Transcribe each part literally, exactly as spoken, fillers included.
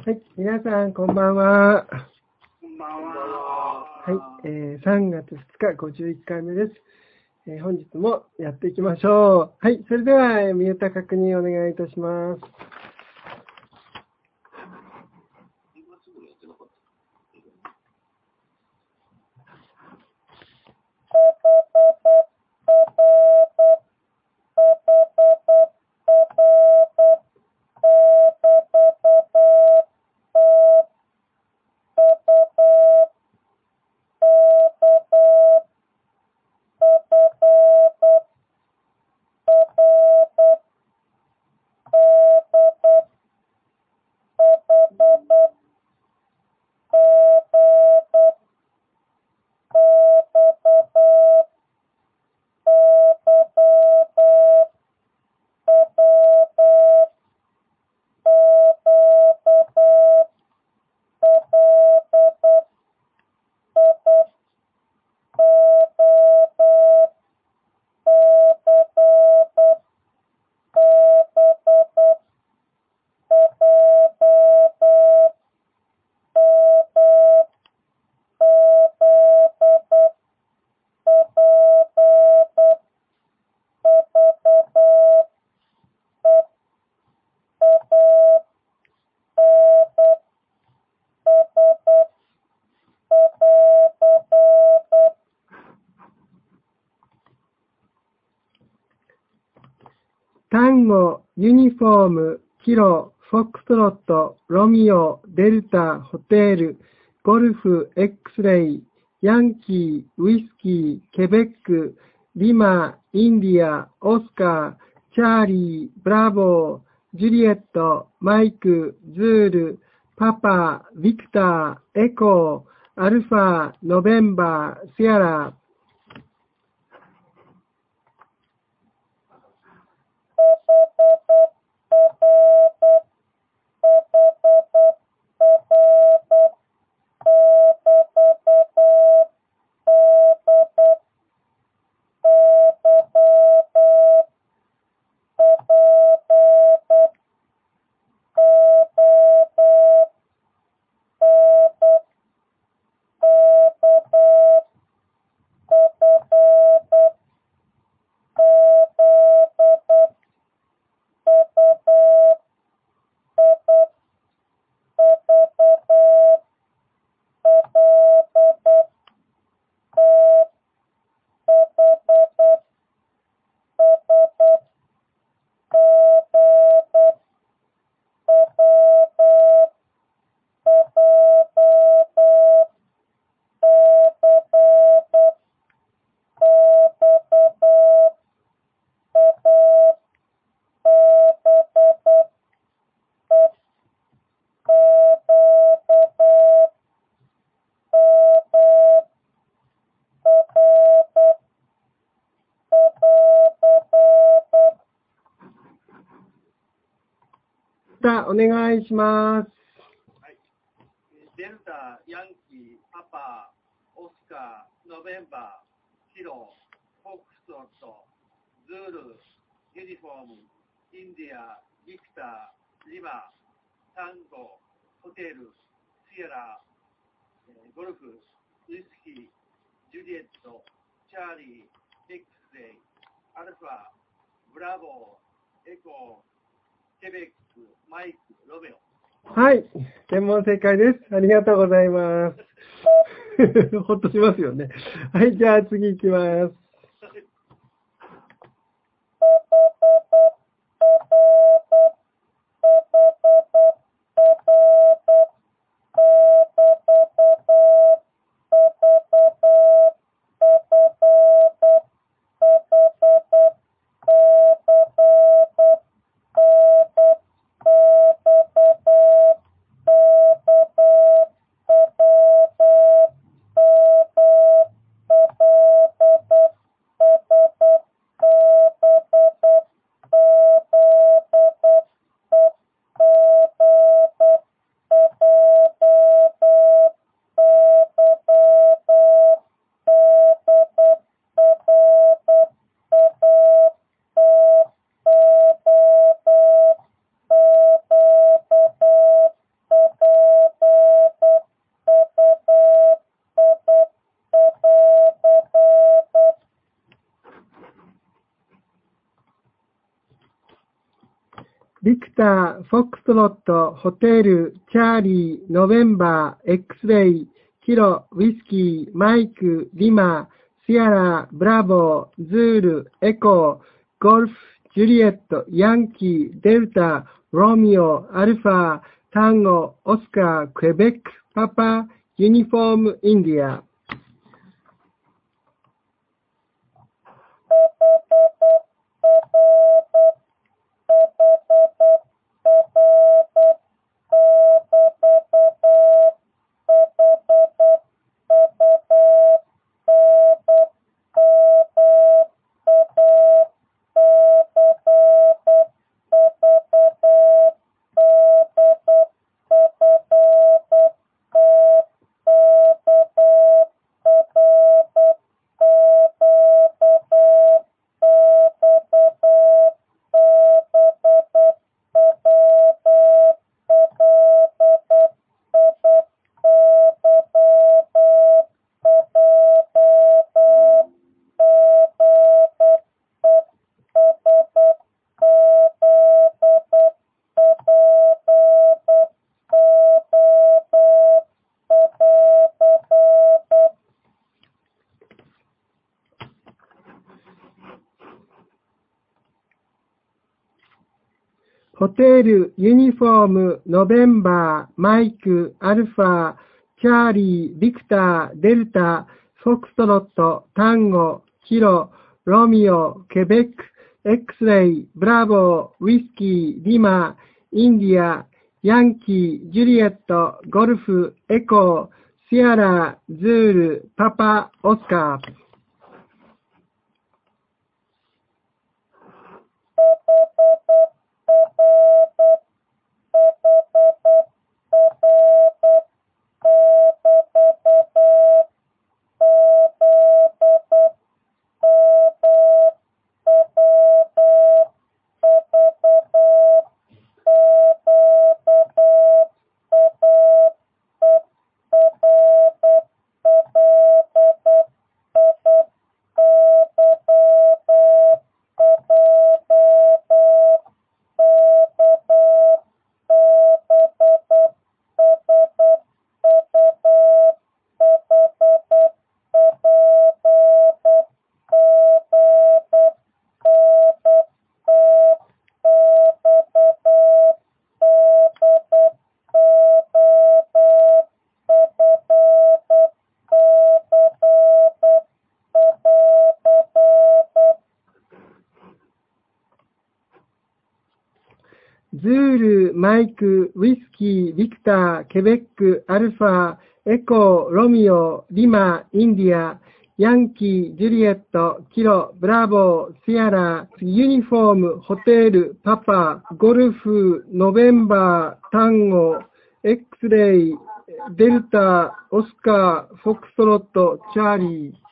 はい、皆さんこんばんは。 こんばんは。 はい、えー、さんがつふつかごじゅういっかいめです。えー、本日もやっていきましょう。はい、それでは、えー、ミュート確認お願いいたします。単語、ユニフォーム、キロ、フォックストロット、ロミオ、デルタ、ホテル、ゴルフ、X レイ、ヤンキー、ウイスキー、ケベック、リマ、インディア、オスカー、チャーリー、ブラボー、ジュリエット、マイク、ズール、パパ、ビクター、エコー、アルファ、ノベンバー、シアラ。お願いします。 はい。デルタ、ヤンキー、パパ、オスカー、ノベンバー、キロ、フォックストロット、ズール、ユニフォーム、インディア、ビクター、リマ、タンゴ、ホテル、シエラ、ゴルフ、ウイスキー、ジュリエット、チャーリー、X レイ、アルファ、ブラボー、エコー、ケベック、マイク、ロメオ。 はい。全問正解です。ありがとうございます。ほっとしますよね。はい。じゃあ次行きます。 タ、フォックストロット、ホテル、チャーリー、ノベンバー、X レイ、キロ、ウィスキー、マイク、リマ、シアラ、ブラボー、ズール、エコー、ゴルフ、ジュリエット、ヤンキー、デルタ、ロミオ、アルファ、タンゴ、オスカー、クエベック、パパ、ユニフォーム、インディア。ホテル、ユニフォーム、ノベンバー、マイク、アルファ、チャーリー、ビクター、デルタ、フォックストロット、タンゴ、キロ、ロミオ、ケベック、X レイ、ブラボー、ウィスキー、リマ、インディア、ヤンキー、ジュリエット、ゴルフ、エコー、シアラ、ズール、パパ、オスカー。ズール、マイク、ウィスキー、ビクター、ケベック、アルファ、エコー、ロミオ、リマ、インディア、ヤンキー、ジュリエット、キロ、ブラボー、シアラ、ユニフォーム、ホテル、パパ、ゴルフ、ノベンバー、タンゴ、X レイ、デルタ、オスカー、フォックストロット、チャーリー。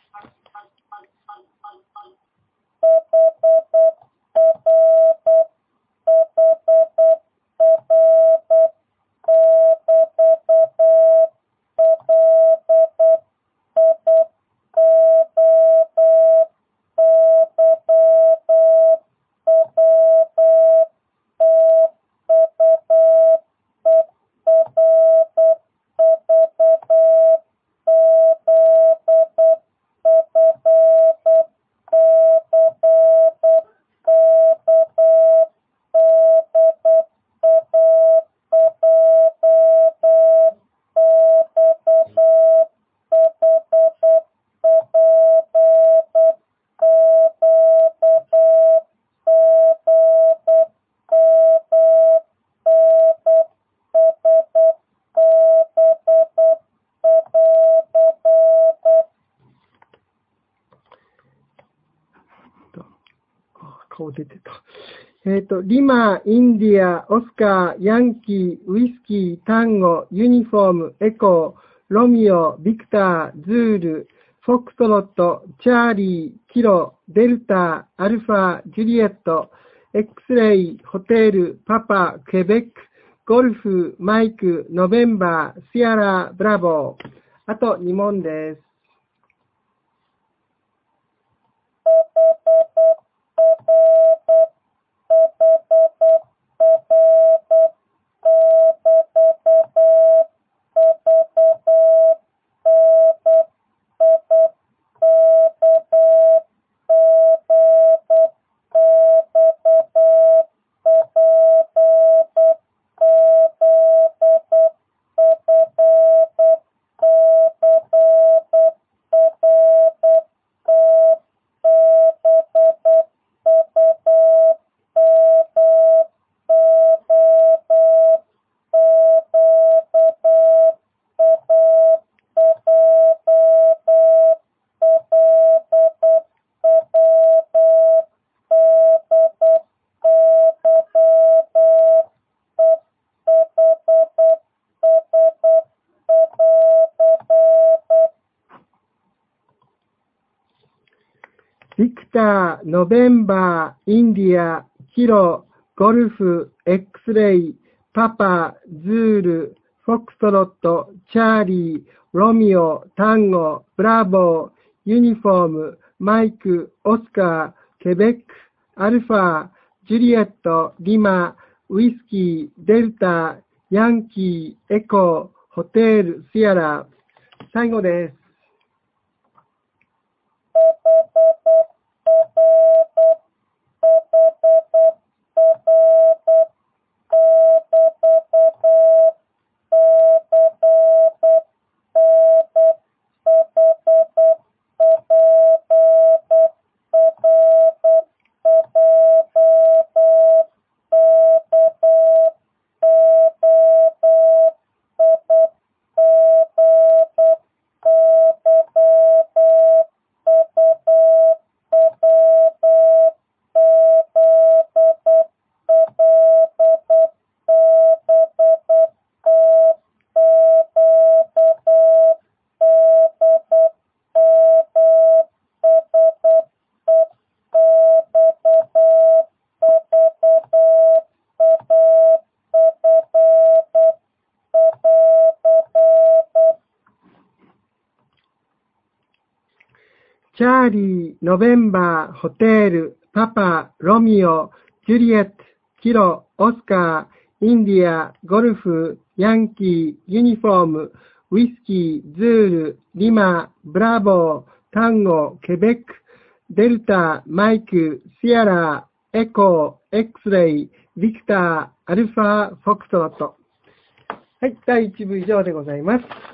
顔出てた。えっと、リマ、インディア、オスカー、ヤンキー、ウィスキー、タンゴ、ユニフォーム、エコー、ロミオ、ビクター、ズール、フォックストロット、チャーリー、キロ、デルタ、アルファ、ジュリエット、X レイ、ホテル、パパ、ケベック、ゴルフ、マイク、ノベンバー、シアラ、ブラボー。あとに問です。 ビクター、ノベンバー、インディア、キロ、ゴルフ、X レイ、パパ、ズール、フォックストロット、チャーリー、ロミオ、タンゴ、ブラボー、ユニフォーム、マイク、オスカー、ケベック、アルファ、ジュリエット、リマ、ウイスキー、デルタ、ヤンキー、エコー、ホテル、シアラ。最後です。チャーリー、ノベンバー、ホテル、パパ、ロミオ、ジュリエット、キロ、オスカー、インディア、ゴルフ、ヤンキー、ユニフォーム、ウイスキー、ズール、リマ、ブラボー、タンゴ、ケベック、デルタ、マイク、シアラ、エコー、X レイ、ビクター、アルファ、フォックストロット。はい、だいいち部以上でございます。